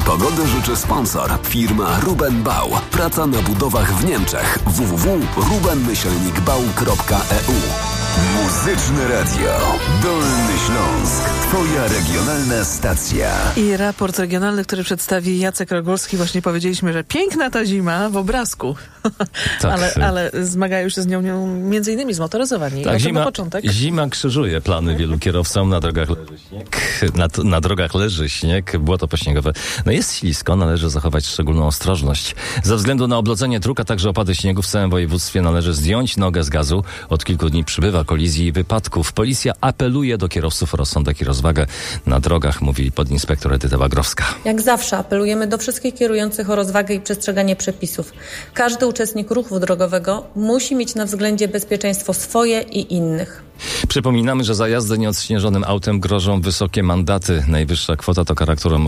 Pogody życzy sponsor. Firma Ruben Bau. Praca na budowach w Niemczech. www.ruben-bau.eu. Muzyczne Radio. Dolny Śląsk. Twoja regionalna stacja. I raport regionalny, który przedstawi Jacek Rogolski. Właśnie powiedzieliśmy, że piękna ta zima w obrazku. Tak. ale zmagają się z nią między innymi zmotoryzowani. Tak, Zima krzyżuje plany wielu kierowcom. Na drogach leży śnieg. Na drogach leży śnieg, błoto pośniegowe. No jest ślisko, należy zachować szczególną ostrożność. Ze względu na oblodzenie dróg, a także opady śniegu w całym województwie należy zdjąć nogę z gazu. Od kilku dni przybywa kolizji i wypadków. Policja apeluje do kierowców o rozsądek i rozwagę na drogach, mówi podinspektor Edyta Wagrowska. Jak zawsze apelujemy do wszystkich kierujących o rozwagę i przestrzeganie przepisów. Każdy uczestnik ruchu drogowego musi mieć na względzie bezpieczeństwo swoje i innych. Przypominamy, że za jazdę nieodśnieżonym autem grożą wysokie mandaty. Najwyższa kwota to kara, która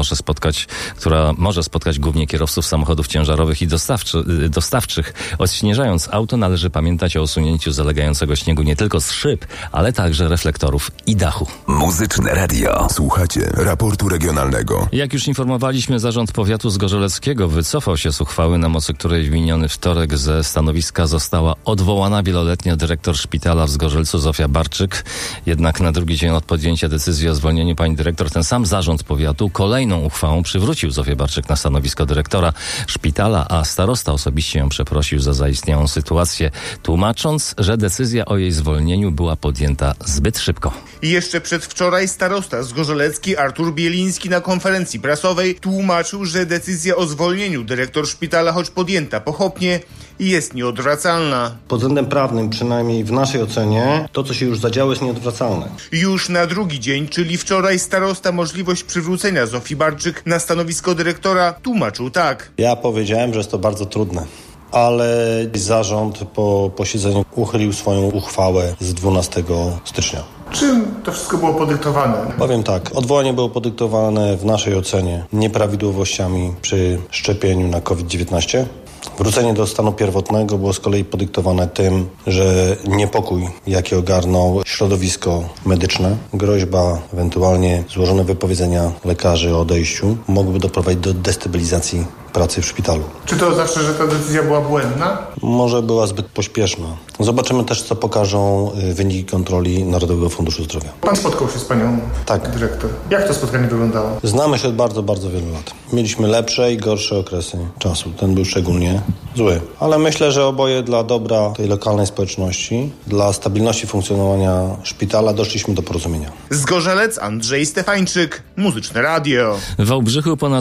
może spotkać głównie kierowców samochodów ciężarowych i dostawczych. Odśnieżając auto, należy pamiętać o usunięciu zalegającego śniegu nie tylko z szyb, ale także reflektorów i dachu. Muzyczne Radio. Słuchacie raportu regionalnego. Jak już informowaliśmy, Zarząd Powiatu Zgorzeleckiego wycofał się z uchwały, na mocy której w miniony wtorek ze stanowiska została odwołana wieloletnia dyrektor szpitala w Zgorzelcu Zofia Barczyk. Jednak na drugi dzień od podjęcia decyzji o zwolnieniu pani dyrektor, ten sam Zarząd Powiatu kolejną uchwałą przywrócił Zofię Barczyk na stanowisko dyrektora szpitala, a starosta osobiście ją przeprosił za zaistniałą sytuację, tłumacząc, że decyzja o jej zwolnieniu była podjęta zbyt szybko. I jeszcze przedwczoraj starosta zgorzelecki Artur Bieliński na konferencji prasowej tłumaczył, że decyzja o zwolnieniu dyrektor szpitala, choć podjęta pochopnie, jest nieodwracalna. Pod względem prawnym, przynajmniej w naszej ocenie, to co się już zadziało jest nieodwracalne. Już na drugi dzień, czyli wczoraj, starosta możliwość przywrócenia Zofii Barczyk na stanowisko dyrektora tłumaczył tak. Ja powiedziałem, że jest to bardzo trudne. Ale zarząd po posiedzeniu uchylił swoją uchwałę z 12 stycznia. Czym to wszystko było podyktowane? Powiem tak, odwołanie było podyktowane w naszej ocenie nieprawidłowościami przy szczepieniu na COVID-19. Wrócenie do stanu pierwotnego było z kolei podyktowane tym, że niepokój, jaki ogarnął środowisko medyczne, groźba, ewentualnie złożone wypowiedzenia lekarzy o odejściu mogłyby doprowadzić do destabilizacji pracy w szpitalu. Czy to znaczy, że ta decyzja była błędna? Może była zbyt pośpieszna. Zobaczymy też, co pokażą wyniki kontroli Narodowego Funduszu Zdrowia. Pan spotkał się z panią dyrektor. Jak to spotkanie wyglądało? Znamy się od bardzo, bardzo wielu lat. Mieliśmy lepsze i gorsze okresy czasu. Ten był szczególnie zły. Ale myślę, że oboje dla dobra tej lokalnej społeczności, dla stabilności funkcjonowania szpitala doszliśmy do porozumienia. Zgorzelec, Andrzej Stefańczyk, Muzyczne Radio. W Wałbrzychu ponad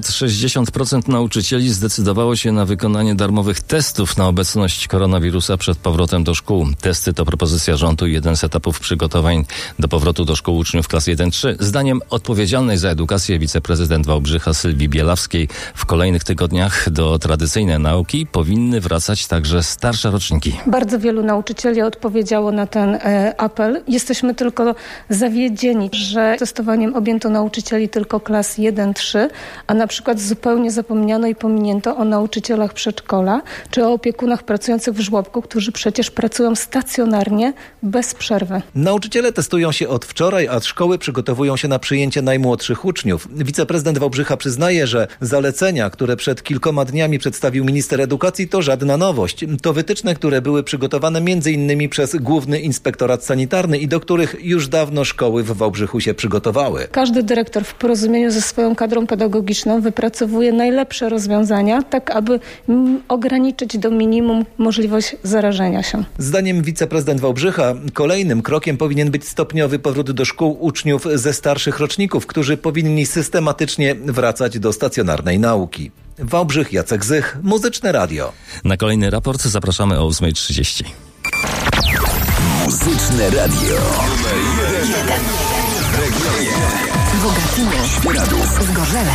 60% nauczycieli zdecydowało się na wykonanie darmowych testów na obecność koronawirusa przed powrotem do szkół. Testy to propozycja rządu i jeden z etapów przygotowań do powrotu do szkół uczniów klas 1-3. Zdaniem odpowiedzialnej za edukację wiceprezydent Wałbrzycha Sylwii Bielawskiej w kolejnych tygodniach do tradycyjnej nauki powinny wracać także starsze roczniki. Bardzo wielu nauczycieli odpowiedziało na ten apel. Jesteśmy tylko zawiedzieni, że testowaniem objęto nauczycieli tylko klas 1-3, a na przykład zupełnie zapomniano i pominięto o nauczycielach przedszkola, czy o opiekunach pracujących w żłobku, którzy przecież pracują stacjonarnie bez przerwy. Nauczyciele testują się od wczoraj, a szkoły przygotowują się na przyjęcie najmłodszych uczniów. Wiceprezydent Wałbrzycha przyznaje, że zalecenia, które przed kilkoma dniami przedstawił minister edukacji, to żadna nowość. To wytyczne, które były przygotowane m.in. przez Główny Inspektorat Sanitarny i do których już dawno szkoły w Wałbrzychu się przygotowały. Każdy dyrektor w porozumieniu ze swoją kadrą pedagogiczną wypracowuje najlepsze rozwiązania, tak aby ograniczyć do minimum możliwość zarażenia się. Zdaniem wiceprezydent Wałbrzycha kolejnym krokiem powinien być stopniowy powrót do szkół uczniów ze starszych roczników, którzy powinni systematycznie wracać do stacjonarnej nauki. Wałbrzych, Jacek Zych, Muzyczne Radio. Na kolejny raport zapraszamy o 8:30. Muzyczne Radio. Numer 1 w regionie. W Ogacinie, Świeradów, Zgorzelec,